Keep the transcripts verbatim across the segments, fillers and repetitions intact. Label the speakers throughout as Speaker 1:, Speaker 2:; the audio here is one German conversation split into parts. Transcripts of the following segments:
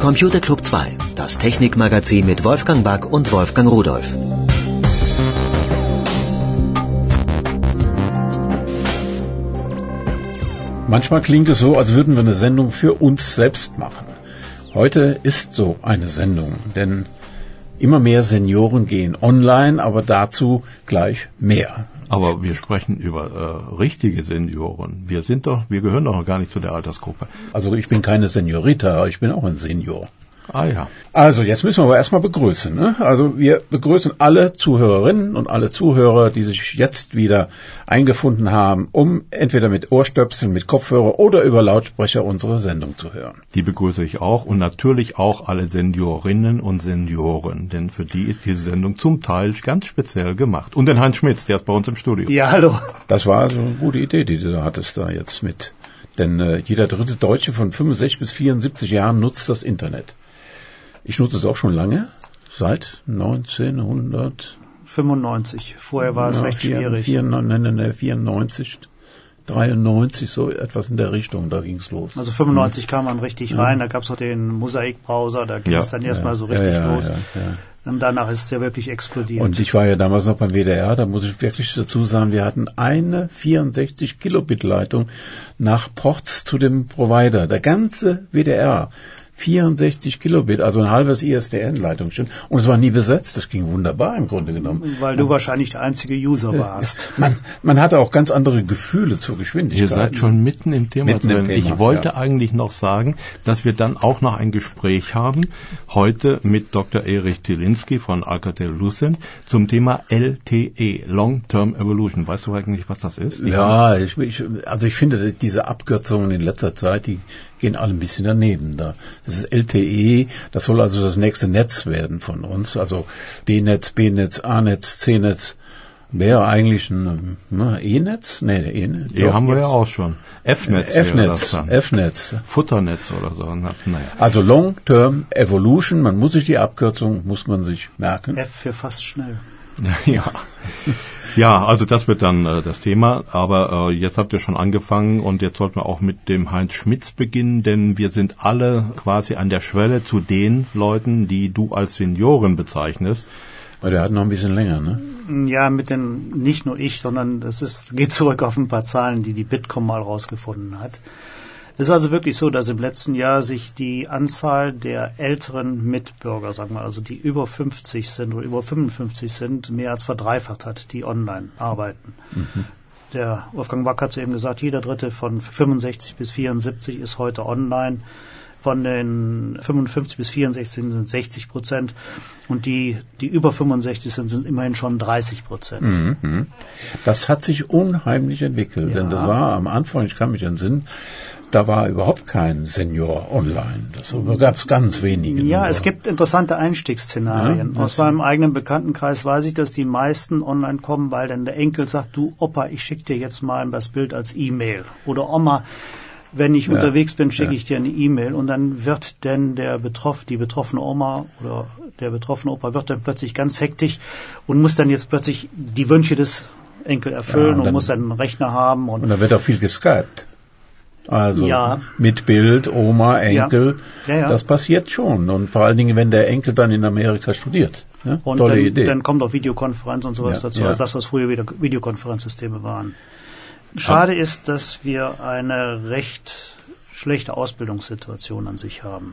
Speaker 1: Computer Club zwei, das Technikmagazin mit Wolfgang Back und Wolfgang Rudolph.
Speaker 2: Manchmal klingt es so, als würden wir eine Sendung für uns selbst machen. Heute ist so eine Sendung, denn immer mehr Senioren gehen online, aber dazu gleich mehr.
Speaker 3: Aber wir sprechen über äh, richtige Senioren. Wir sind doch, wir gehören doch noch gar nicht zu der Altersgruppe.
Speaker 2: Also ich bin keine Seniorita, aber ich bin auch ein Senior.
Speaker 3: Ah ja.
Speaker 2: Also jetzt müssen wir aber erstmal begrüßen. Ne? Also wir begrüßen alle Zuhörerinnen und alle Zuhörer, die sich jetzt wieder eingefunden haben, um entweder mit Ohrstöpseln, mit Kopfhörer oder über Lautsprecher unsere Sendung zu hören.
Speaker 3: Die begrüße ich auch und natürlich auch alle Seniorinnen und Senioren, denn für die ist diese Sendung zum Teil ganz speziell gemacht. Und den Heinz Schmitz, der ist bei uns im Studio.
Speaker 4: Ja, hallo.
Speaker 2: Das war also eine gute Idee, die du da hattest da jetzt mit. Denn äh, jeder dritte Deutsche von fünfundsechzig bis vierundsiebzig Jahren nutzt das Internet. Ich nutze es auch schon lange, seit neunzehnhundertfünfundneunzig.
Speaker 4: Vorher war es ja, recht schwierig.
Speaker 2: vierundneunzig, dreiundneunzig, so etwas in der Richtung, da ging es los.
Speaker 4: Also fünfundneunzig hm. kam man richtig rein, da gab es noch den Mosaik-Browser, da ging ja. es dann erstmal ja. so richtig
Speaker 2: ja, ja,
Speaker 4: los.
Speaker 2: Ja, ja.
Speaker 4: Und danach ist es ja wirklich explodiert.
Speaker 2: Und ich war ja damals noch beim W D R, da muss ich wirklich dazu sagen, wir hatten eine vierundsechzig Kilobit Leitung nach Ports zu dem Provider. Der ganze W D R. vierundsechzig Kilobit, also ein halbes I S D N-Leitung schon. Und es war nie besetzt. Das ging wunderbar im Grunde genommen.
Speaker 4: Weil du ja. wahrscheinlich der einzige User warst.
Speaker 2: Man, man hatte auch ganz andere Gefühle zur Geschwindigkeit.
Speaker 3: Ihr seid schon mitten im Thema
Speaker 2: mitten
Speaker 3: drin.
Speaker 2: Im Thema,
Speaker 3: ich wollte
Speaker 2: ja.
Speaker 3: eigentlich noch sagen, dass wir dann auch noch ein Gespräch haben, heute mit Doktor Erich Tylinski von Alcatel-Lucent zum Thema L T E, Long-Term Evolution. Weißt du eigentlich, was das ist?
Speaker 2: Ja, ich, ich, also ich finde, diese Abkürzungen in letzter Zeit, die gehen alle ein bisschen daneben da. Das ist L T E, das soll also das nächste Netz werden von uns, also D-Netz, B-Netz, A-Netz, C-Netz, wäre eigentlich ein ne, E-Netz? Nee, E-Netz.
Speaker 3: E haben wir ja auch schon. F-Netz.
Speaker 2: F-Netz, F-Netz.
Speaker 3: Futternetz oder so. Naja.
Speaker 2: Also Long-Term Evolution, man muss sich die Abkürzung, muss man sich merken.
Speaker 4: F für fast schnell.
Speaker 3: Ja. Ja, also das wird dann äh, das Thema, aber äh, jetzt habt ihr schon angefangen und jetzt sollten wir auch mit dem Heinz Schmitz beginnen, denn wir sind alle quasi an der Schwelle zu den Leuten, die du als Senioren bezeichnest.
Speaker 2: Weil der hat noch ein bisschen länger, ne?
Speaker 4: Ja, mit den, nicht nur ich, sondern das ist, geht zurück auf ein paar Zahlen, die die Bitkom mal rausgefunden hat. Es ist also wirklich so, dass im letzten Jahr sich die Anzahl der älteren Mitbürger, sagen wir, also die über fünfzig sind oder über fünfundfünfzig sind, mehr als verdreifacht hat, die online arbeiten. Mhm. Der Wolfgang Back hat eben gesagt, jeder Dritte von fünfundsechzig bis vierundsiebzig ist heute online. Von den fünfundfünfzig bis vierundsechzig sind sechzig Prozent und die, die über fünfundsechzig sind, sind immerhin schon dreißig Prozent.
Speaker 2: Mhm. Das hat sich unheimlich entwickelt,
Speaker 4: ja.
Speaker 2: denn das war am Anfang, ich kann mich entsinnen, da war überhaupt kein Senior online. Das gab es ganz wenige.
Speaker 4: Ja, es gibt interessante Einstiegsszenarien. Ja, aus meinem eigenen Bekanntenkreis weiß ich, dass die meisten online kommen, weil dann der Enkel sagt, du Opa, ich schicke dir jetzt mal das Bild als E-Mail. Oder Oma, wenn ich ja, unterwegs bin, schicke ja. ich dir eine E-Mail. Und dann wird denn der Betroff, die betroffene Oma oder der betroffene Opa wird dann plötzlich ganz hektisch und muss dann jetzt plötzlich die Wünsche des Enkel erfüllen ja, und, und muss dann einen Rechner haben. Und,
Speaker 2: und dann wird auch viel geskypt. Also
Speaker 4: ja.
Speaker 2: mit Bild, Oma, Enkel,
Speaker 4: ja. Ja, ja.
Speaker 2: das passiert schon. Und vor allen Dingen, wenn der Enkel dann in Amerika studiert. Ja?
Speaker 4: Und
Speaker 2: Tolle
Speaker 4: dann,
Speaker 2: Idee.
Speaker 4: dann kommt auch Videokonferenz und sowas ja, dazu, ja. also das, was früher wieder Videokonferenzsysteme waren. Schade ja. ist, dass wir eine recht schlechte Ausbildungssituation an sich haben.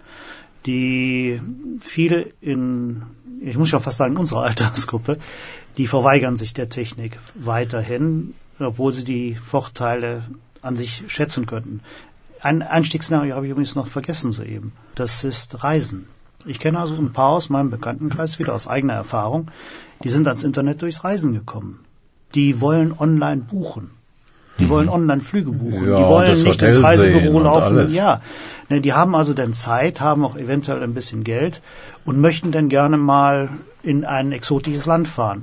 Speaker 4: Die viele in, ich muss ja fast sagen, in unserer Altersgruppe, die verweigern sich der Technik weiterhin, obwohl sie die Vorteile an sich schätzen könnten. Ein Einstiegsszenario habe ich übrigens noch vergessen soeben. Das ist Reisen. Ich kenne also ein paar aus meinem Bekanntenkreis, wieder aus eigener Erfahrung, die sind ans Internet durchs Reisen gekommen. Die wollen online buchen. Die mhm. wollen online Flüge buchen.
Speaker 2: Ja,
Speaker 4: die wollen nicht ins Reisebüro laufen.
Speaker 2: Alles.
Speaker 4: Ja, ne, die haben also dann Zeit, haben auch eventuell ein bisschen Geld und möchten dann gerne mal in ein exotisches Land fahren.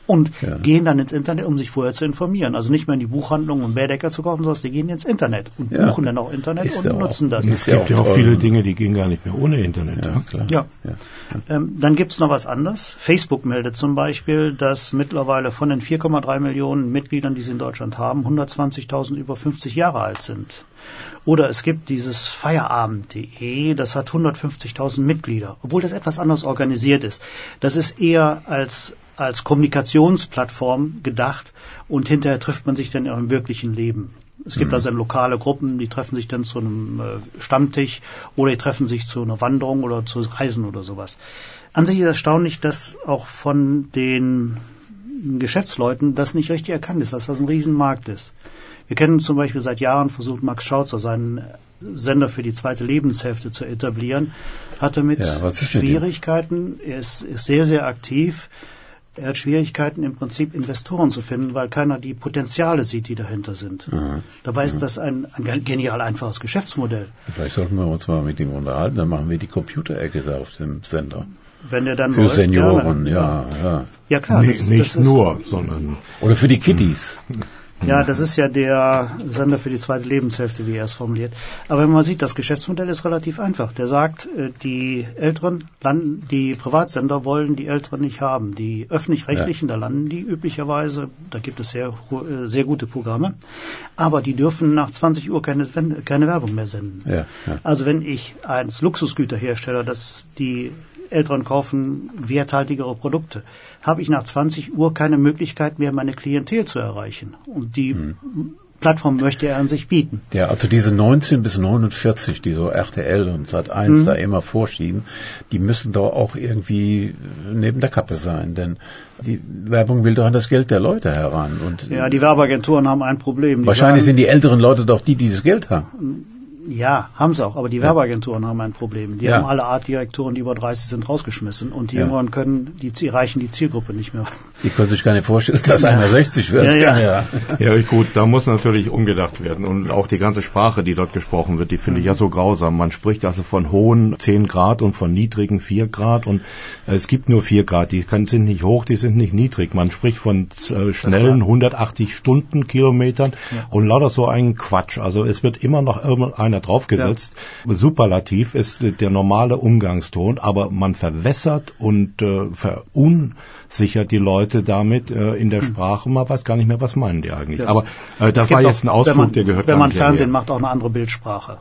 Speaker 4: und
Speaker 2: ja.
Speaker 4: gehen dann ins Internet, um sich vorher zu informieren. Also nicht mehr in die Buchhandlung, um Baedeker zu kaufen, sondern sie gehen ins Internet und ja. buchen dann auch Internet
Speaker 2: ist
Speaker 4: und nutzen
Speaker 2: auch,
Speaker 4: das.
Speaker 3: Es gibt ja auch viele Dinge, die gehen gar nicht mehr ohne Internet.
Speaker 2: Ja, klar.
Speaker 4: Ja. ja. Ähm, dann gibt's noch was anderes. Facebook meldet zum Beispiel, dass mittlerweile von den vier Komma drei Millionen Mitgliedern, die sie in Deutschland haben, hundertzwanzigtausend über fünfzig Jahre alt sind. Oder es gibt dieses Feierabend punkt de, das hat hundertfünfzigtausend Mitglieder, obwohl das etwas anders organisiert ist. Das ist eher als als Kommunikationsplattform gedacht und hinterher trifft man sich dann im wirklichen Leben. Es gibt mhm. also lokale Gruppen, die treffen sich dann zu einem äh, Stammtisch oder die treffen sich zu einer Wanderung oder zu Reisen oder sowas. An sich ist erstaunlich, dass auch von den Geschäftsleuten das nicht richtig erkannt ist, dass das ein Riesenmarkt ist. Wir kennen zum Beispiel seit Jahren versucht, Max Schautzer seinen Sender für die zweite Lebenshälfte zu etablieren, hatte mit
Speaker 2: ja,
Speaker 4: Schwierigkeiten, er ist, ist sehr, sehr aktiv. Er hat Schwierigkeiten, im Prinzip Investoren zu finden, weil keiner die Potenziale sieht, die dahinter sind. Mhm. Dabei ist das ein, ein genial einfaches Geschäftsmodell.
Speaker 2: Vielleicht sollten wir uns mal mit ihm unterhalten, dann machen wir die Computerecke da auf dem Sender.
Speaker 4: Wenn der dann
Speaker 2: für
Speaker 4: läuft,
Speaker 2: Senioren,
Speaker 4: ja.
Speaker 2: Ja, ja.
Speaker 4: Ja, klar.
Speaker 3: Nee,
Speaker 4: das,
Speaker 3: nicht
Speaker 4: das
Speaker 3: nur, sondern...
Speaker 2: Oder für die Kiddies.
Speaker 4: Ja, das ist ja der Sender für die zweite Lebenshälfte, wie er es formuliert. Aber wenn man sieht, das Geschäftsmodell ist relativ einfach. Der sagt, die Älteren, landen, die Privatsender wollen die Älteren nicht haben. Die Öffentlich-Rechtlichen, ja. da landen die üblicherweise, da gibt es sehr, sehr gute Programme. Aber die dürfen nach zwanzig Uhr keine, keine Werbung mehr senden.
Speaker 2: Ja, ja.
Speaker 4: Also wenn ich als Luxusgüterhersteller, dass die Älteren kaufen werthaltigere Produkte, habe ich nach zwanzig Uhr keine Möglichkeit mehr, meine Klientel zu erreichen. Und die hm. Plattform möchte er an sich bieten.
Speaker 2: Ja, also diese neunzehn bis neunundvierzig, die so R T L und Sat eins hm. da immer vorschieben, die müssen doch auch irgendwie neben der Kappe sein, denn die Werbung will doch an das Geld der Leute heran. Und
Speaker 4: ja, die Werbeagenturen haben ein Problem. Die
Speaker 2: wahrscheinlich
Speaker 4: sagen,
Speaker 2: sind die älteren Leute doch die, die das Geld haben.
Speaker 4: Ja, haben sie auch, aber die ja. Werbeagenturen haben ein Problem. Die
Speaker 2: ja.
Speaker 4: haben alle Artdirektoren, die über dreißig sind, rausgeschmissen und die ja. Jüngeren können, die erreichen die Zielgruppe nicht mehr.
Speaker 2: Die können sich gar nicht vorstellen, dass ja. einer sechzig wird.
Speaker 4: Ja, ja.
Speaker 3: ja. ja, gut, da muss natürlich umgedacht werden und auch die ganze Sprache, die dort gesprochen wird, die finde ich ja so grausam. Man spricht also von hohen zehn Grad und von niedrigen vier Grad und äh, es gibt nur vier Grad, die kann, sind nicht hoch, die sind nicht niedrig. Man spricht von äh, schnellen hundertachtzig Stundenkilometern ja. und lauter so ein Quatsch. Also es wird immer noch irgendeiner draufgesetzt. Ja. Superlativ ist der normale Umgangston, aber man verwässert und äh, verunsichert die Leute damit äh, in der Sprache. Man weiß gar nicht mehr, was meinen die eigentlich. Ja. Aber äh, das war jetzt ein Ausflug,
Speaker 4: man,
Speaker 3: der gehört
Speaker 4: Wenn man
Speaker 3: gar nicht
Speaker 4: Fernsehen
Speaker 3: mehr.
Speaker 4: macht, auch eine andere Bildsprache.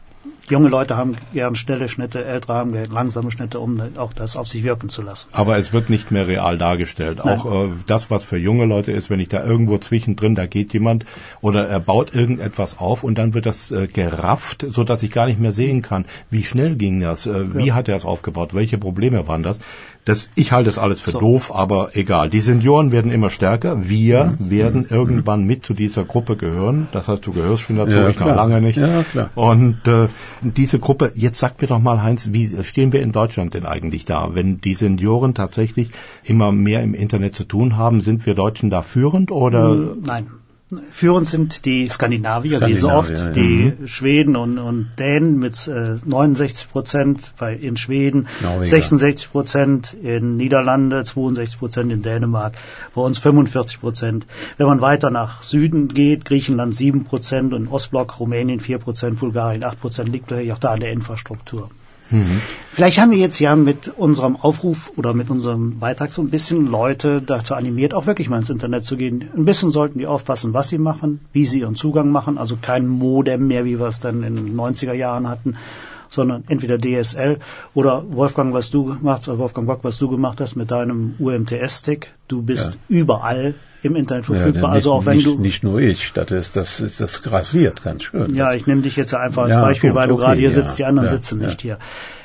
Speaker 4: Junge Leute haben gern schnelle Schnitte, ältere haben gern langsame Schnitte, um auch das auf sich wirken zu lassen.
Speaker 3: Aber es wird nicht mehr real dargestellt. Nein. Auch äh, das, was für junge Leute ist, wenn ich da irgendwo zwischendrin, da geht jemand oder er baut irgendetwas auf und dann wird das äh, gerafft, so dass ich gar nicht mehr sehen kann, wie schnell ging das, äh, wie ja. hat er es aufgebaut, welche Probleme waren das. Das, ich halte das alles für so. doof, aber egal. Die Senioren werden immer stärker. Wir mhm. werden mhm. irgendwann mit zu dieser Gruppe gehören. Das heißt, du gehörst schon dazu, ja, ich noch lange nicht.
Speaker 2: Ja, klar.
Speaker 3: Und äh, diese Gruppe, jetzt sag mir doch mal, Heinz, wie stehen wir in Deutschland denn eigentlich da? Wenn die Senioren tatsächlich immer mehr im Internet zu tun haben, sind wir Deutschen da führend oder?
Speaker 4: Nein. Führend sind die Skandinavier,
Speaker 2: Skandinavier
Speaker 4: wie so oft,
Speaker 2: ja.
Speaker 4: die mhm. Schweden und, und Dänen mit äh, neunundsechzig Prozent bei, in Schweden, Norweger. sechsundsechzig Prozent in Niederlande, zweiundsechzig Prozent in Dänemark, bei uns fünfundvierzig Prozent. Wenn man weiter nach Süden geht, Griechenland sieben Prozent und Ostblock, Rumänien vier Prozent, Bulgarien acht Prozent, liegt natürlich auch da an der Infrastruktur. Mhm. Vielleicht haben wir jetzt ja mit unserem Aufruf oder mit unserem Beitrag so ein bisschen Leute dazu animiert, auch wirklich mal ins Internet zu gehen. Ein bisschen sollten die aufpassen, was sie machen, wie sie ihren Zugang machen, also kein Modem mehr, wie wir es dann in den neunziger Jahren hatten, sondern entweder D S L oder Wolfgang, was du gemacht hast, Wolfgang Bock, was du gemacht hast mit deinem U M T S-Stick. Du bist ja. überall im Internet verfügbar.
Speaker 2: Ja,
Speaker 4: also
Speaker 2: nicht,
Speaker 4: auch wenn
Speaker 2: nicht,
Speaker 4: du
Speaker 2: nicht nur ich, das ist das ist das grassiert ganz schön.
Speaker 4: Ja, ich nehme dich jetzt einfach als
Speaker 2: ja,
Speaker 4: Beispiel,
Speaker 2: gut,
Speaker 4: weil du
Speaker 2: okay,
Speaker 4: gerade hier
Speaker 2: ja,
Speaker 4: sitzt, die anderen
Speaker 2: ja,
Speaker 4: sitzen
Speaker 2: ja.
Speaker 4: nicht hier.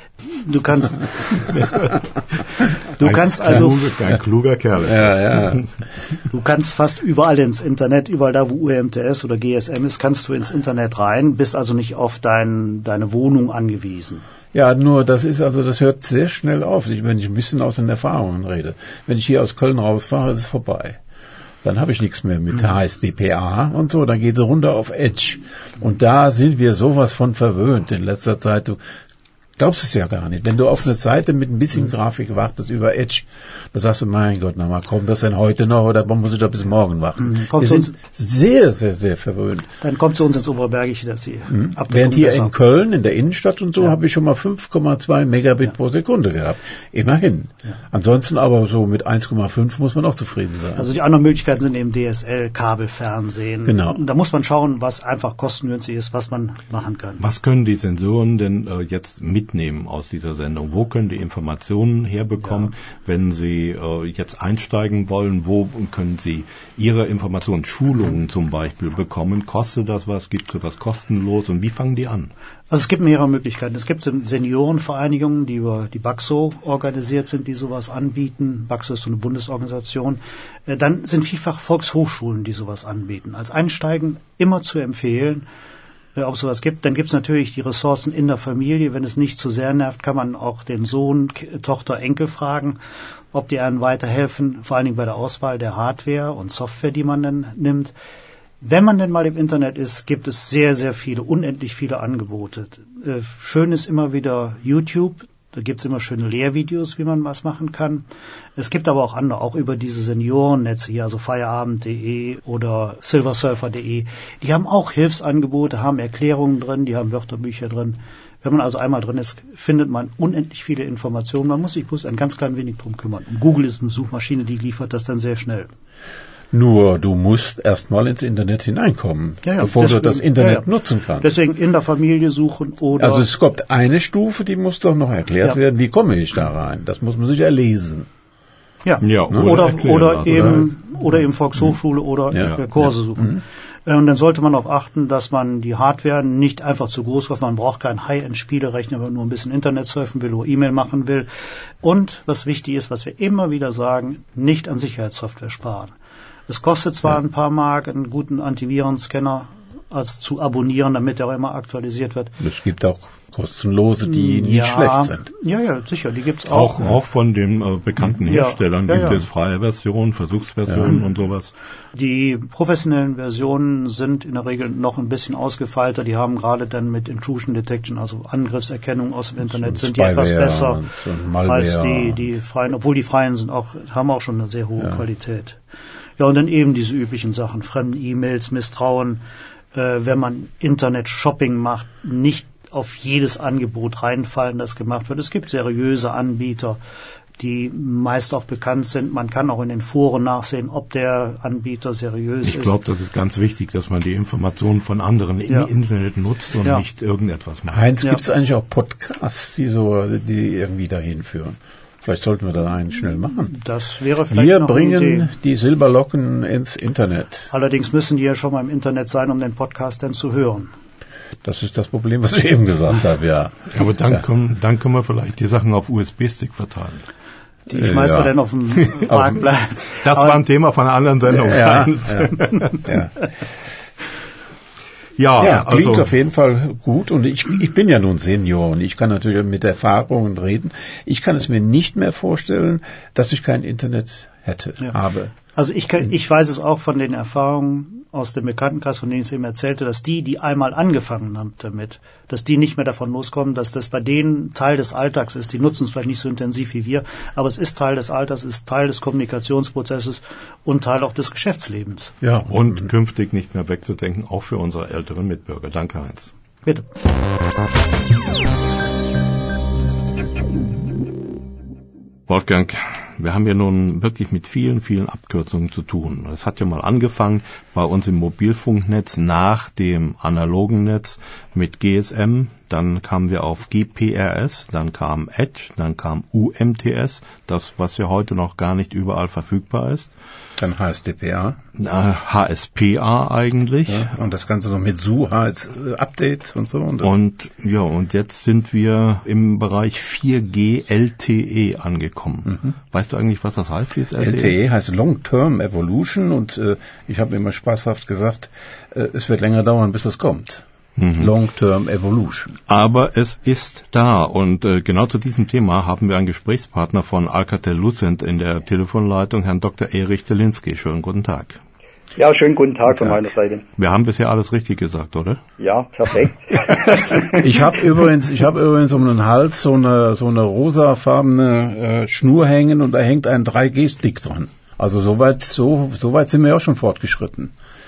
Speaker 4: Du kannst du
Speaker 3: ein,
Speaker 4: kannst also
Speaker 3: kluger, ein kluger Kerl.
Speaker 2: Ja, ja.
Speaker 4: Du kannst fast überall ins Internet, überall da, wo U M T S oder G S M ist, kannst du ins Internet rein, bist also nicht auf dein, deine Wohnung angewiesen.
Speaker 2: Ja, nur das ist also, das hört sehr schnell auf, wenn ich ein bisschen aus den Erfahrungen rede. Wenn ich hier aus Köln rausfahre, ist es vorbei. Dann habe ich nichts mehr mit H S D P A und so, dann geht es runter auf Edge. Und da sind wir sowas von verwöhnt in letzter Zeit. Du glaubst es ja gar nicht. Wenn du auf eine Seite mit ein bisschen mhm. Grafik wartest über Edge, da sagst du, mein Gott, na mal, kommt das denn heute noch oder muss ich da bis morgen warten? Mhm. Wir sind uns, sehr, sehr, sehr verwöhnt.
Speaker 4: Dann kommt zu uns ins Oberbergische, dass sie
Speaker 2: mhm. Während hier besser. In Köln, in der Innenstadt und so, ja. habe ich schon mal fünf Komma zwei Megabit ja. pro Sekunde gehabt. Immerhin. Ja. Ansonsten aber so mit eins Komma fünf muss man auch zufrieden sein.
Speaker 4: Also die anderen Möglichkeiten sind eben D S L, Kabelfernsehen.
Speaker 2: Genau.
Speaker 4: Da muss man schauen, was einfach kostengünstig ist, was man machen kann.
Speaker 3: Was können die Sensoren denn äh, jetzt mitnehmen aus dieser Sendung? Wo können die Informationen herbekommen, ja. wenn sie äh, jetzt einsteigen wollen? Wo können sie ihre Informationen, Schulungen zum Beispiel bekommen? Kostet das was? Gibt es was kostenlos? Und wie fangen die an?
Speaker 4: Also es gibt mehrere Möglichkeiten. Es gibt Seniorenvereinigungen, die über die BAXO organisiert sind, die sowas anbieten. BAXO ist so eine Bundesorganisation. Dann sind vielfach Volkshochschulen, die sowas anbieten. Als Einsteigen immer zu empfehlen, ob es sowas gibt. Dann gibt es natürlich die Ressourcen in der Familie. Wenn es nicht zu sehr nervt, kann man auch den Sohn, Tochter, Enkel fragen, ob die einem weiterhelfen, vor allen Dingen bei der Auswahl der Hardware und Software, die man dann nimmt. Wenn man denn mal im Internet ist, gibt es sehr, sehr viele, unendlich viele Angebote. Äh, schön ist immer wieder YouTube. Da gibt es immer schöne Lehrvideos, wie man was machen kann. Es gibt aber auch andere, auch über diese Seniorennetze hier, also feierabend punkt de oder silversurfer punkt de. Die haben auch Hilfsangebote, haben Erklärungen drin, die haben Wörterbücher drin. Wenn man also einmal drin ist, findet man unendlich viele Informationen. Man muss sich bloß ein ganz klein wenig drum kümmern. Und Google ist eine Suchmaschine, die liefert das dann sehr schnell.
Speaker 2: Nur du musst erstmal ins Internet hineinkommen, ja, ja, bevor deswegen, du das Internet ja, ja. nutzen kannst.
Speaker 4: Deswegen in der Familie suchen oder...
Speaker 2: Also es kommt eine Stufe, die muss doch noch erklärt ja. werden. Wie komme ich da rein? Das muss man sich erlesen.
Speaker 4: Ja, ja oder, oder, oder, also eben, oder eben Volkshochschule mhm. oder ja. Kurse ja. suchen. Mhm. Und dann sollte man darauf achten, dass man die Hardware nicht einfach zu groß kauft. Man braucht keinen High-End-Spielerechner, wenn man nur ein bisschen Internet surfen will oder E-Mail machen will. Und was wichtig ist, was wir immer wieder sagen, nicht an Sicherheitssoftware sparen. Es kostet zwar ja. ein paar Mark, einen guten Antivirenscanner als zu abonnieren, damit er auch immer aktualisiert wird.
Speaker 2: Es gibt auch kostenlose, die nicht
Speaker 4: ja,
Speaker 2: schlecht sind.
Speaker 4: Ja, ja, sicher, die gibt's auch.
Speaker 3: Auch, auch von den äh, bekannten ja. Herstellern ja, gibt ja. es freie Versionen, Versuchsversionen ja. und sowas.
Speaker 4: Die professionellen Versionen sind in der Regel noch ein bisschen ausgefeilter. Die haben gerade dann mit Intrusion Detection, also Angriffserkennung aus dem Internet, sind die etwas besser als die, die freien, obwohl die freien sind auch, haben auch schon eine sehr hohe ja. Qualität. Ja, und dann eben diese üblichen Sachen, fremden E-Mails, Misstrauen, äh, wenn man Internet-Shopping macht, nicht auf jedes Angebot reinfallen, das gemacht wird. Es gibt seriöse Anbieter, die meist auch bekannt sind. Man kann auch in den Foren nachsehen, ob der Anbieter seriös
Speaker 3: ich
Speaker 4: ist.
Speaker 3: Ich glaube, das ist ganz wichtig, dass man die Informationen von anderen ja. im Internet nutzt und ja. nicht irgendetwas macht.
Speaker 2: Heinz, ja. gibt es eigentlich auch Podcasts, die so, die irgendwie dahin führen? Vielleicht sollten wir da einen schnell machen.
Speaker 4: Das wäre vielleicht
Speaker 2: Wir
Speaker 4: noch
Speaker 2: bringen
Speaker 4: eine Idee.
Speaker 2: Die Silberlocken ins Internet.
Speaker 4: Allerdings müssen die ja schon mal im Internet sein, um den Podcast dann zu hören.
Speaker 2: Das ist das Problem, was ich eben gesagt habe, ja.
Speaker 3: Aber dann, ja. können, dann können wir vielleicht die Sachen auf U S B-Stick verteilen.
Speaker 4: Die schmeißen ja. wir dann auf dem Parkplatz.
Speaker 3: Das war ein Thema von einer anderen Sendung.
Speaker 2: Ja, ja, ja.
Speaker 3: Ja,
Speaker 2: ja, klingt
Speaker 3: also,
Speaker 2: auf jeden Fall gut und ich, ich bin ja nun Senior und ich kann natürlich mit Erfahrungen reden. Ich kann es mir nicht mehr vorstellen, dass ich kein Internet hätte, ja. habe.
Speaker 4: Also ich, kann, ich weiß es auch von den Erfahrungen aus dem Bekanntenkreis, von denen ich es eben erzählte, dass die, die einmal angefangen haben damit, dass die nicht mehr davon loskommen, dass das bei denen Teil des Alltags ist. Die nutzen es vielleicht nicht so intensiv wie wir, aber es ist Teil des Alltags, es ist Teil des Kommunikationsprozesses und Teil auch des Geschäftslebens.
Speaker 3: Ja, und mhm. künftig nicht mehr wegzudenken, auch für unsere älteren Mitbürger. Danke, Heinz.
Speaker 4: Bitte.
Speaker 3: Wolfgang, wir haben ja nun wirklich mit vielen, vielen Abkürzungen zu tun. Es hat ja mal angefangen bei uns im Mobilfunknetz nach dem analogen Netz mit G S M, dann kamen wir auf G P R S, dann kam Edge, dann kam U M T S, das, was ja heute noch gar nicht überall verfügbar ist.
Speaker 2: Dann H S D P A.
Speaker 3: H S P A eigentlich.
Speaker 2: Ja, und das Ganze noch mit S U, H S Update und so. Und, das
Speaker 3: und ja, und jetzt sind wir im Bereich vier G L T E angekommen. Mhm. Weißt du eigentlich, was das heißt, dieses L T E?
Speaker 2: L T E heißt Long-Term Evolution und äh, ich habe immer spaßhaft gesagt, äh, es wird länger dauern, bis es kommt. Mhm. Long-Term Evolution.
Speaker 3: Aber es ist da und äh, genau zu diesem Thema haben wir einen Gesprächspartner von Alcatel-Lucent in der Telefonleitung, Herrn Doktor Erich Zielinski. Schönen guten Tag.
Speaker 5: Ja, schönen guten Tag von meiner Seite.
Speaker 3: Wir haben bisher alles richtig gesagt, oder?
Speaker 5: Ja, perfekt.
Speaker 2: Ich habe übrigens, ich habe übrigens um den Hals so eine so eine rosafarbene äh, Schnur hängen und da hängt ein drei G Stick dran. Also soweit so soweit sind wir auch schon fortgeschritten.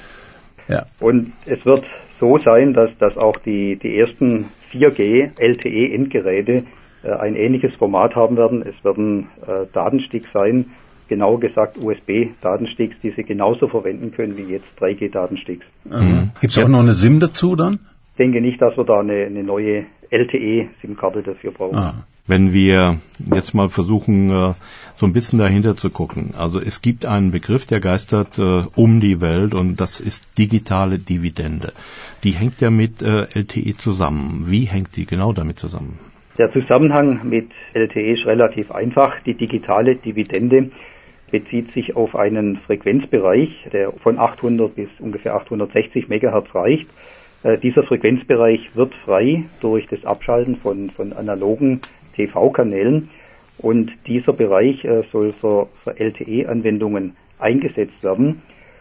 Speaker 2: Ja.
Speaker 5: Und es wird so sein, dass dass auch die die ersten vier G L T E Endgeräte äh, ein ähnliches Format haben werden. Es werden äh, Datensticks sein. Genauer gesagt U S B-Datensticks, die Sie genauso verwenden können wie jetzt drei G Datensticks.
Speaker 2: Mhm. Gibt es auch noch eine SIM dazu dann?
Speaker 5: Ich denke nicht, dass wir da eine, eine neue L T E-SIM-Karte dafür brauchen.
Speaker 2: Ah.
Speaker 3: Wenn wir jetzt mal versuchen, so ein bisschen dahinter zu gucken. Also es gibt einen Begriff, der geistert um die Welt und das ist digitale Dividende. Die hängt ja mit L T E zusammen. Wie hängt die genau damit zusammen?
Speaker 5: Der Zusammenhang mit L T E ist relativ einfach. Die digitale Dividende bezieht sich auf einen Frequenzbereich, der von achthundert bis ungefähr achthundertsechzig Megahertz reicht. Äh, dieser Frequenzbereich wird frei durch das Abschalten von, von analogen T V-Kanälen und dieser Bereich äh, soll für, für L T E-Anwendungen eingesetzt werden.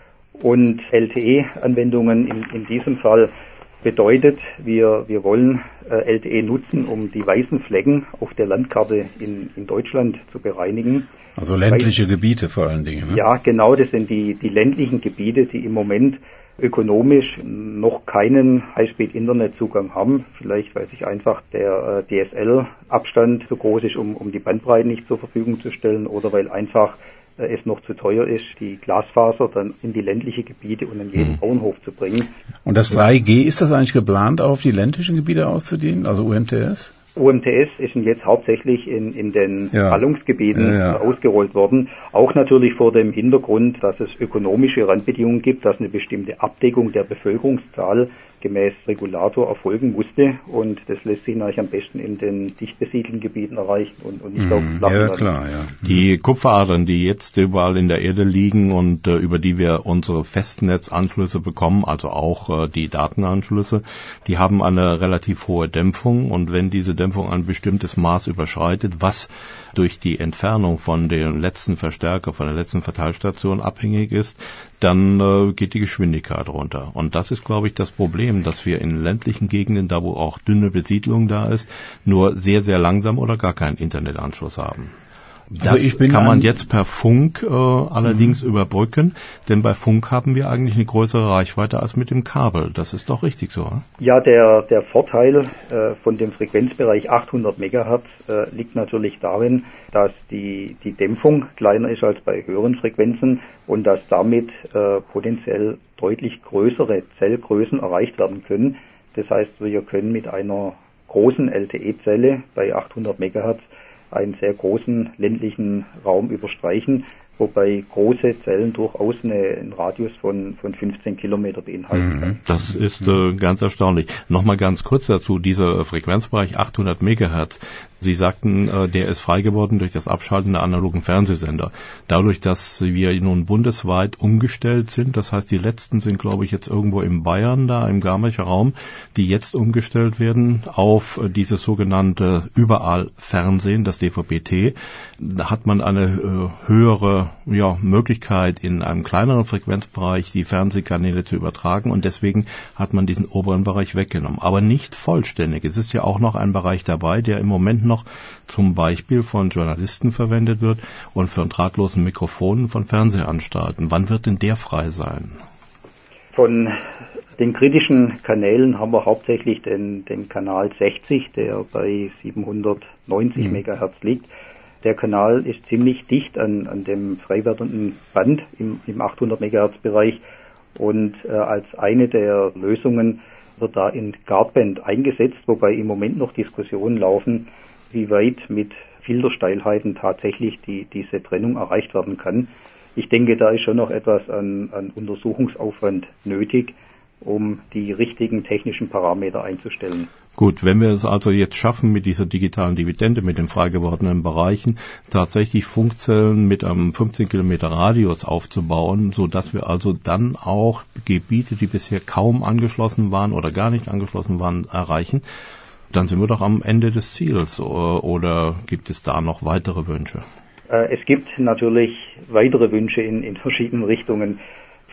Speaker 5: Und L T E-Anwendungen in, in diesem Fall bedeutet, wir, wir wollen äh, L T E nutzen, um die weißen Flecken auf der Landkarte in, in Deutschland zu bereinigen.
Speaker 2: Also ländliche Weil, Gebiete vor allen Dingen. Ne?
Speaker 5: Ja, genau, das sind die, die ländlichen Gebiete, die im Moment ökonomisch noch keinen Highspeed-Internet-Zugang haben. Vielleicht, weil sich einfach der äh, D S L-Abstand so groß ist, um, um die Bandbreite nicht zur Verfügung zu stellen oder weil einfach äh, es noch zu teuer ist, die Glasfaser dann in die ländliche Gebiete und an jeden mhm. Bauernhof zu bringen.
Speaker 2: Und das drei G, ist das eigentlich geplant, auf die ländlichen Gebiete auszudehnen, also U M T S?
Speaker 5: U M T S ist jetzt hauptsächlich in, in den
Speaker 2: ja.
Speaker 5: Ballungsgebieten
Speaker 2: ja, ja.
Speaker 5: ausgerollt worden. Auch natürlich vor dem Hintergrund, dass es ökonomische Randbedingungen gibt, dass eine bestimmte Abdeckung der Bevölkerungszahl gemäß Regulator erfolgen musste. Und das lässt sich natürlich am besten in den dicht besiedelten Gebieten erreichen und, und nicht
Speaker 2: mhm.
Speaker 5: auf flachen
Speaker 2: Ja, klar, ja.
Speaker 3: Die Kupferadern, die jetzt überall in der Erde liegen und äh, über die wir unsere Festnetzanschlüsse bekommen, also auch äh, die Datenanschlüsse, die haben eine relativ hohe Dämpfung und wenn diese Dämpfung ein bestimmtes Maß überschreitet, was durch die Entfernung von dem letzten Verstärker, von der letzten Verteilstation abhängig ist, dann äh, geht die Geschwindigkeit runter. Und das ist, glaube ich, das Problem, dass wir in ländlichen Gegenden, da wo auch dünne Besiedlung da ist, nur sehr, sehr langsam oder gar keinen Internetanschluss haben. Das also ich bin kann man jetzt per Funk äh, allerdings mhm. überbrücken, denn bei Funk haben wir eigentlich eine größere Reichweite als mit dem Kabel. Das ist doch richtig so, oder?
Speaker 5: Ja, der der Vorteil äh, von dem Frequenzbereich achthundert Megahertz äh, liegt natürlich darin, dass die die Dämpfung kleiner ist als bei höheren Frequenzen und dass damit äh, potenziell deutlich größere Zellgrößen erreicht werden können. Das heißt, wir können mit einer großen L T E-Zelle bei achthundert Megahertz einen sehr großen ländlichen Raum überstreichen, wobei große Zellen durchaus eine, einen Radius von, von fünfzehn Kilometer beinhalten kann.
Speaker 3: Das ist äh, ganz erstaunlich. Nochmal ganz kurz dazu, dieser Frequenzbereich achthundert Megahertz. Sie sagten, äh, der ist frei geworden durch das Abschalten der analogen Fernsehsender. Dadurch, dass wir nun bundesweit umgestellt sind, das heißt, die letzten sind, glaube ich, jetzt irgendwo in Bayern, da im Garmicher Raum, die jetzt umgestellt werden auf äh, dieses sogenannte Überall-Fernsehen, das D V B T, da hat man eine äh, höhere ja, Möglichkeit, in einem kleineren Frequenzbereich die Fernsehkanäle zu übertragen und deswegen hat man diesen oberen Bereich weggenommen. Aber nicht vollständig. Es ist ja auch noch ein Bereich dabei, der im Moment noch zum Beispiel von Journalisten verwendet wird und von drahtlosen Mikrofonen von Fernsehanstalten. Wann wird denn der frei sein?
Speaker 5: Von den kritischen Kanälen haben wir hauptsächlich den, den Kanal sechzig, der bei siebenhundertneunzig mhm. Megahertz liegt. Der Kanal ist ziemlich dicht an, an dem frei werdenden Band im, im achthundert Megahertz Bereich und äh, als eine der Lösungen wird da in Guardband eingesetzt, wobei im Moment noch Diskussionen laufen, wie weit mit Filtersteilheiten tatsächlich die, diese Trennung erreicht werden kann. Ich denke, da ist schon noch etwas an, an Untersuchungsaufwand nötig, um die richtigen technischen Parameter einzustellen.
Speaker 3: Gut, wenn wir es also jetzt schaffen, mit dieser digitalen Dividende, mit den frei gewordenen Bereichen, tatsächlich Funkzellen mit einem fünfzehn Kilometer Radius aufzubauen, so dass wir also dann auch Gebiete, die bisher kaum angeschlossen waren oder gar nicht angeschlossen waren, erreichen, dann sind wir doch am Ende des Ziels. Oder gibt es da noch weitere Wünsche?
Speaker 5: Es gibt natürlich weitere Wünsche in, in verschiedenen Richtungen.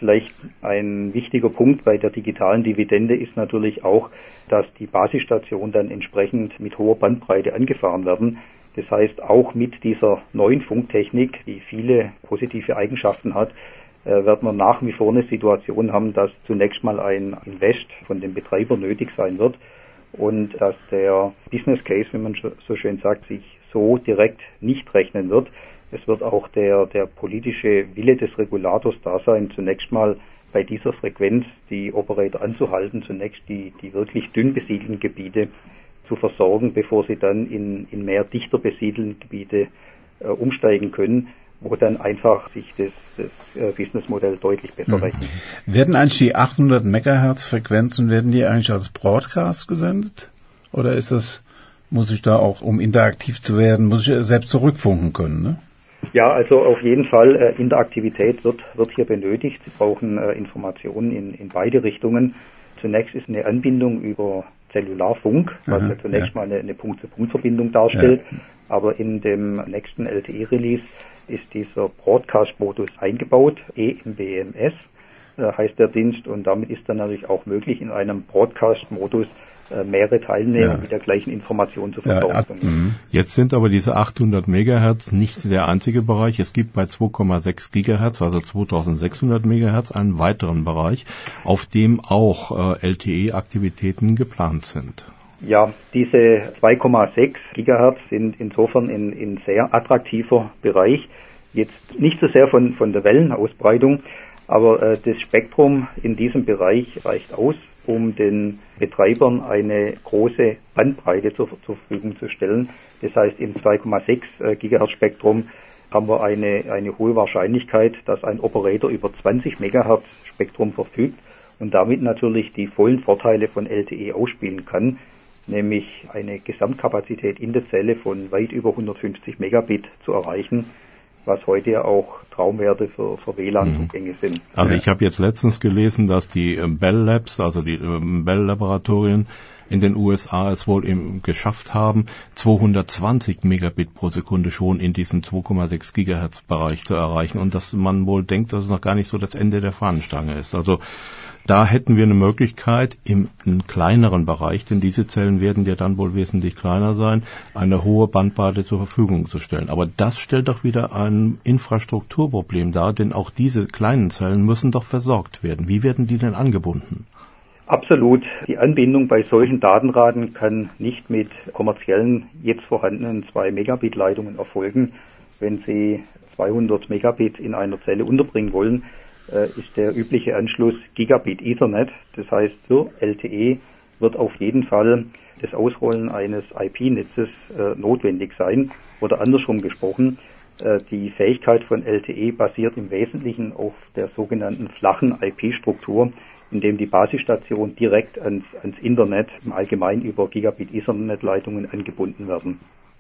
Speaker 5: Vielleicht ein wichtiger Punkt bei der digitalen Dividende ist natürlich auch, dass die Basisstationen dann entsprechend mit hoher Bandbreite angefahren werden. Das heißt, auch mit dieser neuen Funktechnik, die viele positive Eigenschaften hat, äh, wird man nach wie vor eine Situation haben, dass zunächst mal ein Invest von dem Betreiber nötig sein wird und dass der Business Case, wie man so schön sagt, sich so direkt nicht rechnen wird. Es wird auch der, der politische Wille des Regulators da sein, zunächst mal bei dieser Frequenz die Operator anzuhalten, zunächst die, die wirklich dünn besiedelten Gebiete zu versorgen, bevor sie dann in, in mehr dichter besiedelte Gebiete äh, umsteigen können, wo dann einfach sich das, das äh, Businessmodell deutlich besser mhm. rechnet.
Speaker 2: Werden eigentlich die achthundert Megahertz Frequenzen, werden die eigentlich als Broadcast gesendet? Oder ist das, muss ich da auch, um interaktiv zu werden, muss ich selbst zurückfunken können, ne?
Speaker 5: Ja, also auf jeden Fall äh, Interaktivität wird, wird hier benötigt. Sie brauchen äh, Informationen in, in beide Richtungen. Zunächst ist eine Anbindung über Zellularfunk, was Aha, ja zunächst ja. mal eine, eine Punkt-zu-Punkt-Verbindung darstellt. Ja. Aber in dem nächsten L T E-Release ist dieser Broadcast-Modus eingebaut, E M B M S äh, heißt der Dienst, und damit ist dann natürlich auch möglich, in einem Broadcast-Modus äh, mehrere Teilnehmer ja. mit der gleichen Information zu versorgen.
Speaker 3: Ja, jetzt sind aber diese achthundert Megahertz nicht der einzige Bereich. Es gibt bei zwei Komma sechs Gigahertz, also zweitausendsechshundert Megahertz, einen weiteren Bereich, auf dem auch äh, L T E-Aktivitäten geplant sind.
Speaker 5: Ja, diese zwei Komma sechs Gigahertz sind insofern in, in sehr attraktiver Bereich. Jetzt nicht so sehr von, von der Wellenausbreitung, aber äh, das Spektrum in diesem Bereich reicht aus, um den Betreibern eine große Bandbreite zur, zur Verfügung zu stellen. Das heißt, im zwei Komma sechs Gigahertz Spektrum haben wir eine, eine hohe Wahrscheinlichkeit, dass ein Operator über zwanzig Megahertz Spektrum verfügt und damit natürlich die vollen Vorteile von L T E ausspielen kann, nämlich eine Gesamtkapazität in der Zelle von weit über hundertfünfzig Megabit zu erreichen, was heute ja auch Traumwerte für, für W L A N-Zugänge sind.
Speaker 3: Also ich habe jetzt letztens gelesen, dass die Bell Labs, also die Bell Laboratorien in den U S A es wohl eben geschafft haben, zweihundertzwanzig Megabit pro Sekunde schon in diesem zwei Komma sechs Gigahertz Bereich zu erreichen und dass man wohl denkt, dass es noch gar nicht so das Ende der Fahnenstange ist. Also da hätten wir eine Möglichkeit, im kleineren Bereich, denn diese Zellen werden ja dann wohl wesentlich kleiner sein, eine hohe Bandbreite zur Verfügung zu stellen. Aber das stellt doch wieder ein Infrastrukturproblem dar, denn auch diese kleinen Zellen müssen doch versorgt werden. Wie werden die denn angebunden?
Speaker 5: Absolut. Die Anbindung bei solchen Datenraten kann nicht mit kommerziellen, jetzt vorhandenen zwei Megabit Leitungen erfolgen. Wenn Sie zweihundert Megabit in einer Zelle unterbringen wollen, ist der übliche Anschluss Gigabit Ethernet. Das heißt, für L T E wird auf jeden Fall das Ausrollen eines I P-Netzes äh, notwendig sein. Oder andersrum gesprochen, äh, die Fähigkeit von L T E basiert im Wesentlichen auf der sogenannten flachen I P-Struktur, indem die Basisstation direkt ans, ans Internet im Allgemeinen über Gigabit Ethernet-Leitungen angebunden werden.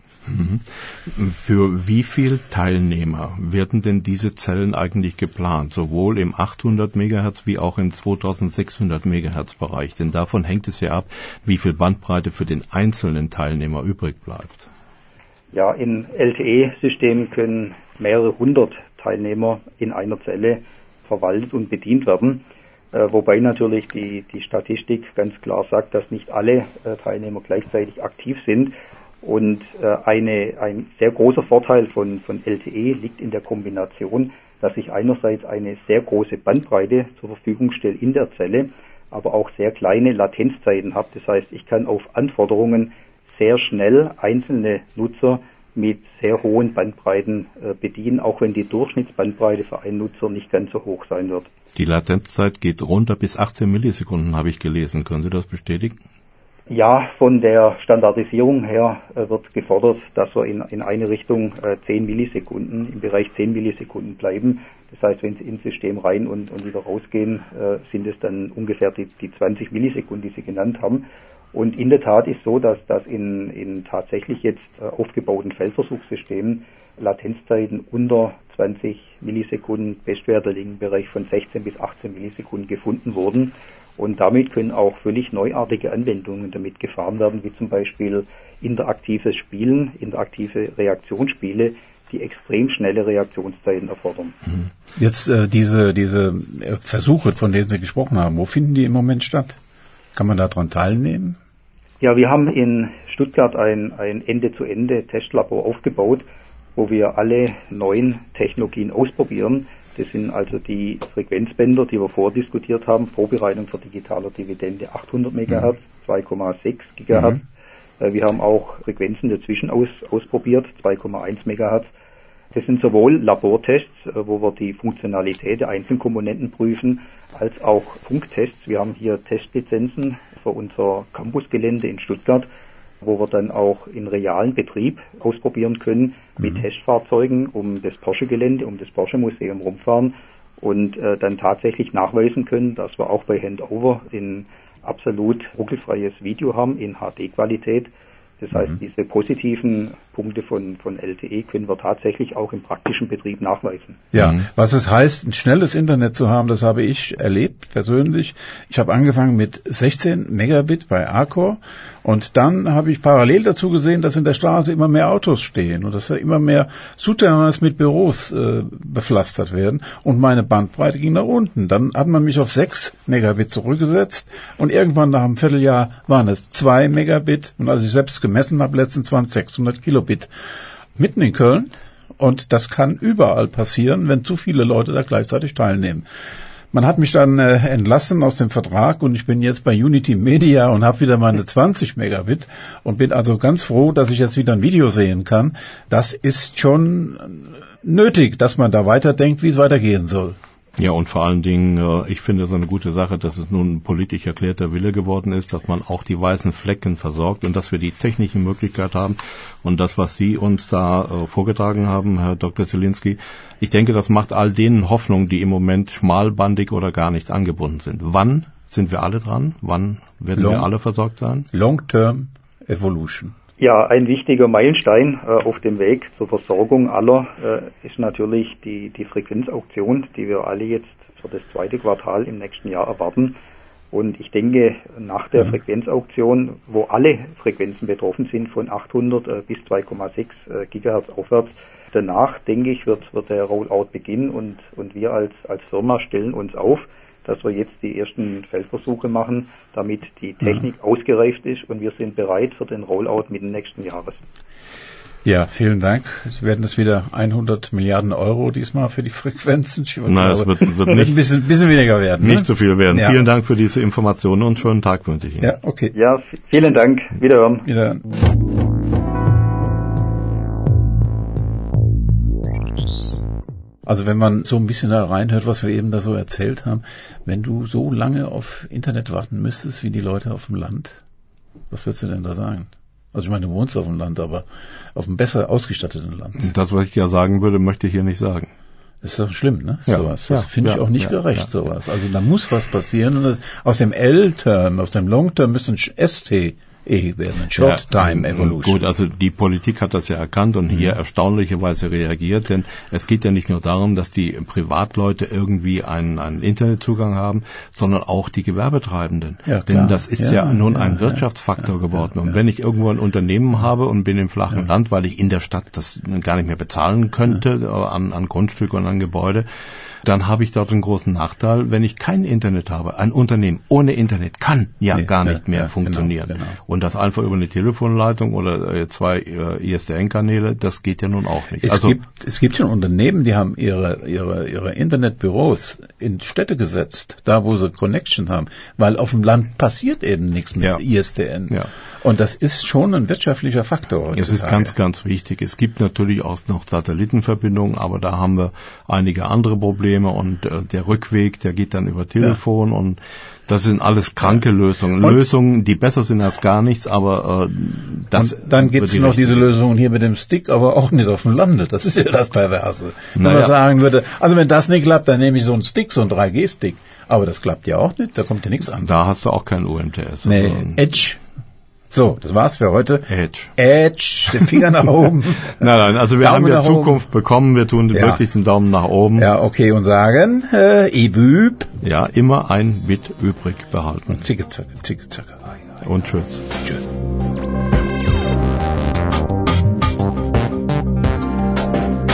Speaker 3: Für wie viel Teilnehmer werden denn diese Zellen eigentlich geplant, sowohl im achthundert Megahertz wie auch im zweitausendsechshundert Megahertz Bereich? Denn davon hängt es ja ab, wie viel Bandbreite für den einzelnen Teilnehmer übrig bleibt.
Speaker 5: Ja, in L T E-Systemen können mehrere hundert Teilnehmer in einer Zelle verwaltet und bedient werden, äh, wobei natürlich die, die Statistik ganz klar sagt, dass nicht alle äh, Teilnehmer gleichzeitig aktiv sind. Und äh, eine, ein sehr großer Vorteil von, von L T E liegt in der Kombination, dass ich einerseits eine sehr große Bandbreite zur Verfügung stelle in der Zelle, aber auch sehr kleine Latenzzeiten habe. Das heißt, ich kann auf Anforderungen sehr schnell einzelne Nutzer mit sehr hohen Bandbreiten äh, bedienen, auch wenn die Durchschnittsbandbreite für einen Nutzer nicht ganz so hoch sein wird.
Speaker 3: Die Latenzzeit geht runter bis achtzehn Millisekunden, habe ich gelesen. Können Sie das bestätigen?
Speaker 5: Ja, von der Standardisierung her äh, wird gefordert, dass wir in, in eine Richtung äh, zehn Millisekunden, im Bereich zehn Millisekunden bleiben. Das heißt, wenn Sie ins System rein und, und wieder rausgehen, äh, sind es dann ungefähr die, die zwanzig Millisekunden, die Sie genannt haben. Und in der Tat ist so, dass das in, in tatsächlich jetzt äh, aufgebauten Feldversuchssystemen Latenzzeiten unter zwanzig Millisekunden, Bestwerte liegen im Bereich von sechzehn bis achtzehn Millisekunden gefunden wurden. Und damit können auch völlig neuartige Anwendungen damit gefahren werden, wie zum Beispiel interaktives Spielen, interaktive Reaktionsspiele, die extrem schnelle Reaktionszeiten erfordern.
Speaker 2: Jetzt äh, diese, diese Versuche, von denen Sie gesprochen haben, wo finden die im Moment statt? Kann man daran teilnehmen?
Speaker 5: Ja, wir haben in Stuttgart ein, ein Ende-zu-Ende-Testlabor aufgebaut, wo wir alle neuen Technologien ausprobieren. Das sind also die Frequenzbänder, die wir vordiskutiert haben, Vorbereitung für digitaler Dividende achthundert Megahertz, zwei Komma sechs Gigahertz. Mhm. Wir haben auch Frequenzen dazwischen aus, ausprobiert, zwei Komma eins Megahertz. Das sind sowohl Labortests, wo wir die Funktionalität der einzelnen Komponenten prüfen, als auch Funktests. Wir haben hier Testlizenzen für unser Campusgelände in Stuttgart, wo wir dann auch in realen Betrieb ausprobieren können mit mhm. Testfahrzeugen um das Porsche-Gelände, um das Porsche-Museum rumfahren und äh, dann tatsächlich nachweisen können, dass wir auch bei Handover ein absolut ruckelfreies Video haben in H D-Qualität. Das heißt, mhm. diese positiven Punkte von, von L T E können wir tatsächlich auch im praktischen Betrieb nachweisen.
Speaker 2: Ja, mhm. was es heißt, ein schnelles Internet zu haben, das habe ich erlebt persönlich. Ich habe angefangen mit sechzehn Megabit bei Arcor und dann habe ich parallel dazu gesehen, dass in der Straße immer mehr Autos stehen und dass da immer mehr Souterrains mit Büros äh, bepflastert werden und meine Bandbreite ging nach unten. Dann hat man mich auf sechs Megabit zurückgesetzt und irgendwann nach einem Vierteljahr waren es zwei Megabit und als ich selbst gemessen habe, letztens waren es sechshundert Kilobit. Mitten in Köln und das kann überall passieren, wenn zu viele Leute da gleichzeitig teilnehmen. Man hat mich dann äh, entlassen aus dem Vertrag und ich bin jetzt bei Unity Media und habe wieder meine zwanzig Megabit und bin also ganz froh, dass ich jetzt wieder ein Video sehen kann. Das ist schon nötig, dass man da weiterdenkt, wie es weitergehen soll.
Speaker 3: Ja, und vor allen Dingen, ich finde es eine gute Sache, dass es nun politisch erklärter Wille geworden ist, dass man auch die weißen Flecken versorgt und dass wir die technische Möglichkeit haben. Und das, was Sie uns da äh, vorgetragen haben, Herr Doktor Zielinski, ich denke, das macht all denen Hoffnung, die im Moment schmalbandig oder gar nicht angebunden sind. Wann sind wir alle dran? Wann werden Long, wir alle versorgt sein?
Speaker 2: Long-Term Evolution.
Speaker 5: Ja, ein wichtiger Meilenstein äh, auf dem Weg zur Versorgung aller äh, ist natürlich die, die Frequenzauktion, die wir alle jetzt für das zweite Quartal im nächsten Jahr erwarten. Und ich denke, nach der mhm. Frequenzauktion, wo alle Frequenzen betroffen sind, von achthundert äh, bis zwei Komma sechs äh, Gigahertz aufwärts, danach, denke ich, wird, wird der Rollout beginnen und, und wir als, als Firma stellen uns auf, dass wir jetzt die ersten Feldversuche machen, damit die Technik mhm. ausgereift ist und wir sind bereit für den Rollout Mitte nächsten Jahres.
Speaker 2: Ja, vielen Dank. Es werden das wieder hundert Milliarden Euro diesmal für die Frequenzen.
Speaker 3: Nein, es wird, wird nicht
Speaker 2: ein bisschen, bisschen weniger werden.
Speaker 3: Nicht
Speaker 2: ne?
Speaker 3: so viel werden.
Speaker 2: Ja.
Speaker 3: Vielen Dank für diese Informationen und schönen Tag wünsche ich Ihnen.
Speaker 2: Ja, okay.
Speaker 5: Ja, vielen Dank. Wiederhören.
Speaker 2: Wiederhören. Also wenn man so ein bisschen da reinhört, was wir eben da so erzählt haben, wenn du so lange auf Internet warten müsstest wie die Leute auf dem Land, was würdest du denn da sagen? Also ich meine, du wohnst auf dem Land, aber auf einem besser ausgestatteten Land.
Speaker 3: Das, was ich ja sagen würde, möchte ich hier nicht sagen.
Speaker 2: Das ist doch schlimm, ne?
Speaker 3: Ja,
Speaker 2: sowas. Das
Speaker 3: ja,
Speaker 2: finde ich
Speaker 3: ja,
Speaker 2: auch nicht
Speaker 3: ja,
Speaker 2: gerecht,
Speaker 3: ja,
Speaker 2: sowas. Also da muss was passieren. Und das, aus dem L-Term, aus dem Long-Term müsste ein S T E werden, ein Short-Time Evolution.
Speaker 3: Gut, also die Politik hat das ja erkannt und mhm. hier erstaunlicherweise reagiert, denn es geht ja nicht nur darum, dass die Privatleute irgendwie einen, einen Internetzugang haben, sondern auch die Gewerbetreibenden. Ja, denn das ist ja, ja nun ja, ein Wirtschaftsfaktor ja, geworden. Ja, ja, und wenn ich irgendwo ein Unternehmen habe und bin im flachen ja. Land, weil ich in der Stadt das gar nicht mehr bezahlen könnte ja. an, an Grundstücke und an Gebäude, dann habe ich dort einen großen Nachteil, wenn ich kein Internet habe. Ein Unternehmen ohne Internet kann ja nee, gar nicht ja, mehr ja, funktionieren. Genau, genau. Und das einfach über eine Telefonleitung oder äh, zwei äh, I S D N-Kanäle, das geht ja nun auch nicht.
Speaker 2: Es
Speaker 3: also,
Speaker 2: gibt es gibt schon Unternehmen, die haben ihre ihre ihre Internetbüros in Städte gesetzt, da wo sie Connection haben, weil auf dem Land passiert eben nichts mit ja. I S D N. Ja. Und das ist schon ein wirtschaftlicher Faktor heutzutage.
Speaker 3: Es ist ganz, ganz wichtig. Es gibt natürlich auch noch Satellitenverbindungen, aber da haben wir einige andere Probleme und äh, der Rückweg, der geht dann über Telefon ja. und das sind alles kranke Lösungen. Und Lösungen, die besser sind als gar nichts, aber äh, das...
Speaker 2: Und dann gibt es noch diese Lösungen hier mit dem Stick, aber auch nicht auf dem Lande. Das ist ja das Perverse. Wenn man
Speaker 3: naja.
Speaker 2: sagen würde, also wenn das nicht klappt, dann nehme ich so einen Stick, so einen drei G Stick. Aber das klappt ja auch nicht, da kommt ja nichts an.
Speaker 3: Da hast du auch kein U M T S.
Speaker 2: Nee, also Edge. So, das war's für heute.
Speaker 3: Edge.
Speaker 2: Edge, den Finger nach oben.
Speaker 3: Nein, nein, also wir Daumen haben ja Zukunft oben. bekommen, wir tun ja. wirklich den Daumen nach oben.
Speaker 2: Ja, okay, und sagen, äh, Ebüb.
Speaker 3: Ja, immer ein Bit übrig behalten.
Speaker 2: Zicke, zacke, zicke, zacke.
Speaker 3: Und tschüss. Tschüss.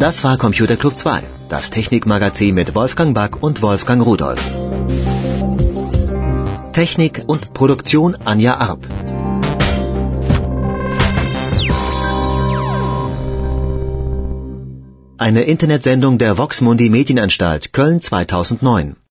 Speaker 1: Das war Computer Club zwei, das Technikmagazin mit Wolfgang Back und Wolfgang Rudolf. Technik und Produktion Anja Arp. Eine Internetsendung der Vox Mundi Medienanstalt Köln zweitausendneun.